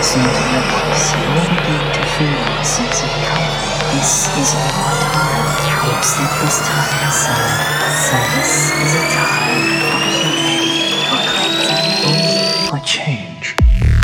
listen to your voice, you will begin to feel a sense of comfort. This is your time. You've set this time aside. So this is a time for healing, for cleansing, for change.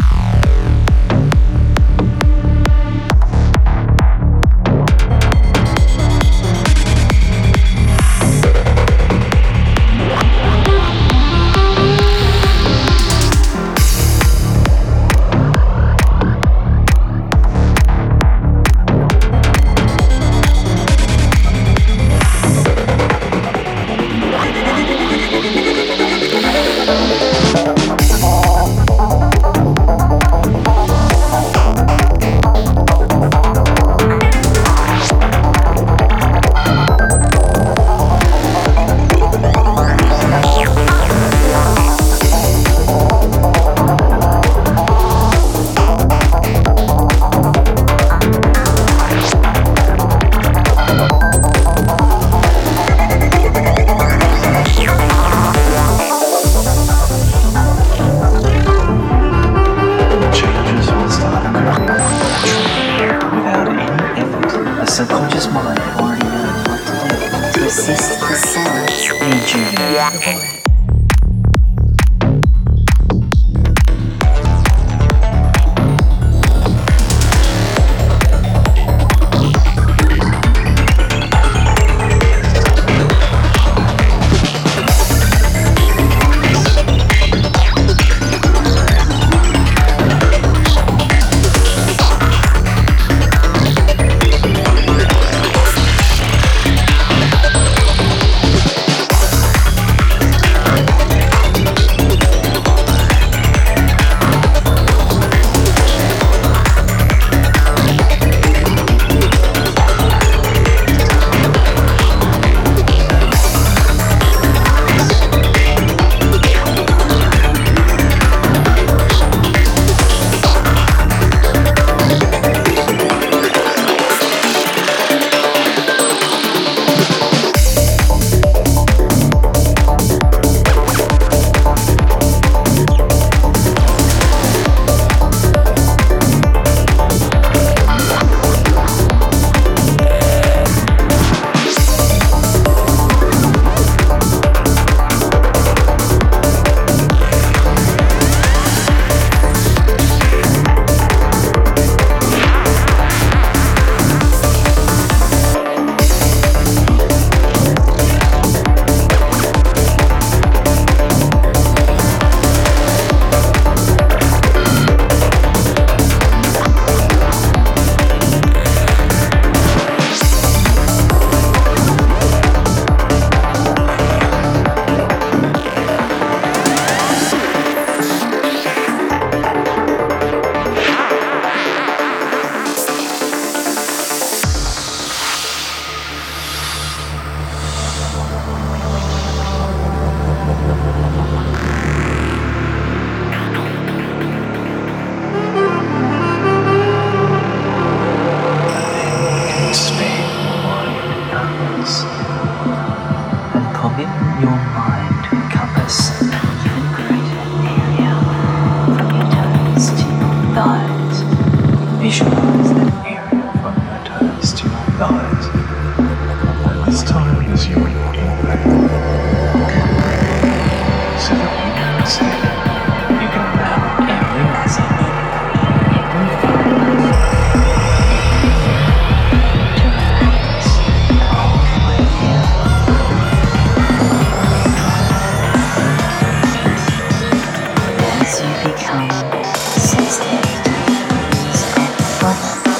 Subconscious mind already knows what to do to assist the cells rejuvenate the body. Your mind to encompass an even greater area from your toes to your thighs. Visualize that area from your toes to your thighs. At this time as you're walking back, so that when you exhale, you can allow every muscle, every fiber to relax all the way here. As you become sensitive to the breeze and fun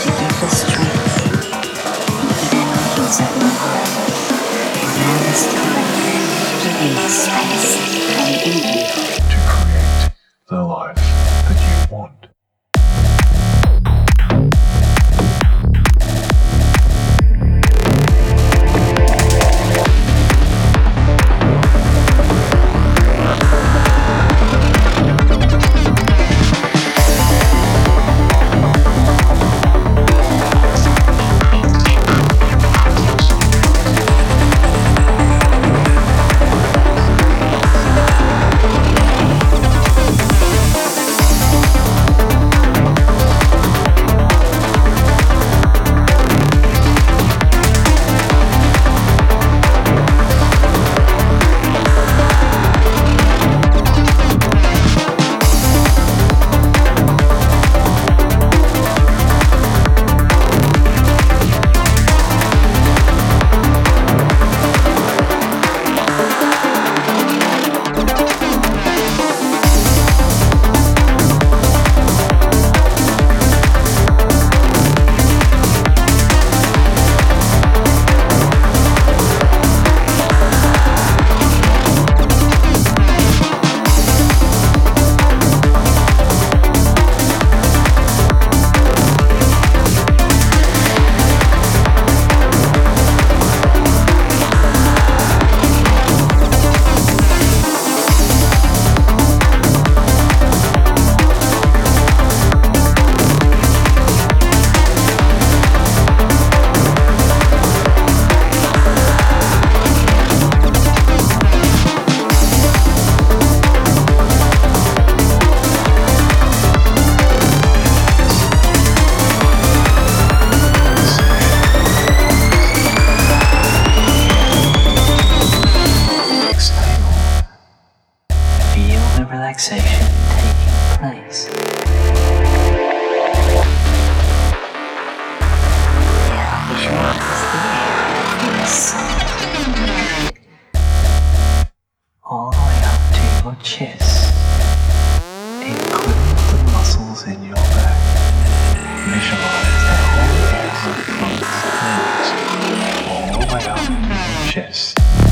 visualize the whole area from the knees all the way up your chest.